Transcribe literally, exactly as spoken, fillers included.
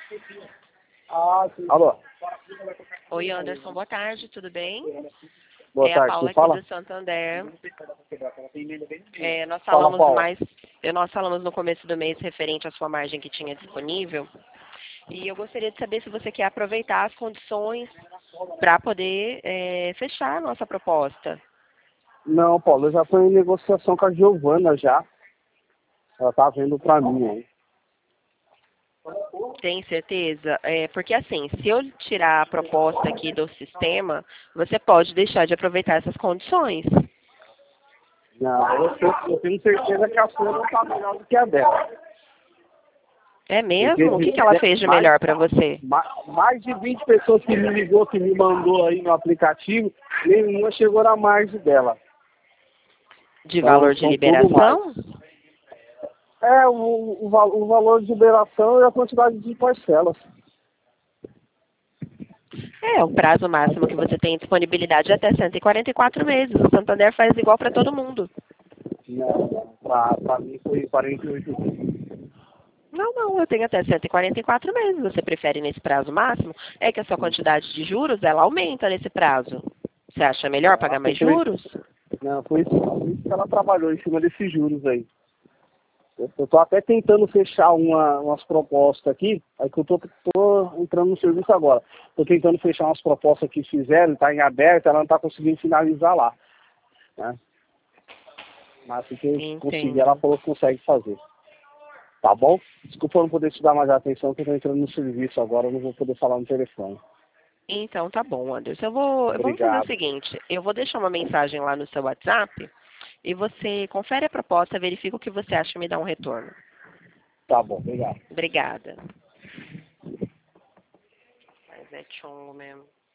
Ah, sim. Alô? Oi, Anderson, boa tarde, tudo bem? Boa é tarde, a Paula quem aqui fala? do Santander. É, nós Fala, falamos Paulo. mais, eh, nós falamos no começo do mês referente à sua margem que tinha disponível. E eu gostaria de saber se você quer aproveitar as condições para poder eh, fechar a nossa proposta. Não, Paulo, eu já estou em negociação com a Giovana já. Ela tá vendo pra mim aí. Tem certeza? É, porque assim, se eu tirar a proposta aqui do sistema, você pode deixar de aproveitar essas condições. Não, eu, tô- eu tenho certeza que a sua não tá melhor do que a dela. É Porque mesmo? O que, que ela fez de mais, melhor para você? ma- mais de vinte pessoas que me ligou, que me mandou aí no aplicativo, nenhuma chegou na margem dela. De Então, valor de são tudo mais. liberação? É, o, o, val- o valor de liberação e a quantidade de parcelas. É, o prazo máximo que você tem disponibilidade é até cento e quarenta e quatro meses. O Santander faz igual para todo mundo. Não, não. Pra, pra mim foi quarenta e oito dias. Não, não, eu tenho até cento e quarenta e quatro meses. Você prefere nesse prazo máximo? É que a sua quantidade de juros, ela aumenta nesse prazo. Você acha melhor pagar Nossa, mais foi, juros? não, foi isso, foi isso que ela trabalhou em cima desses juros aí. Eu, eu tô até tentando fechar uma, umas propostas aqui, aí que eu tô, tô entrando no serviço agora. Tô tentando fechar umas propostas que fizeram, tá em aberto, ela não tá conseguindo finalizar lá, né? Mas se que conseguir, ela Entendo. falou que consegue fazer. Tá bom? Desculpa eu não poder te dar mais atenção, que eu tô entrando no serviço agora, eu não vou poder falar no telefone. Então tá bom, Anderson. Eu vou, vamos fazer o Obrigado. seguinte, eu vou deixar uma mensagem lá no seu WhatsApp e você confere a proposta, verifica o que você acha e me dá um retorno. Tá bom, obrigado. Obrigada. Mas é chongo mesmo.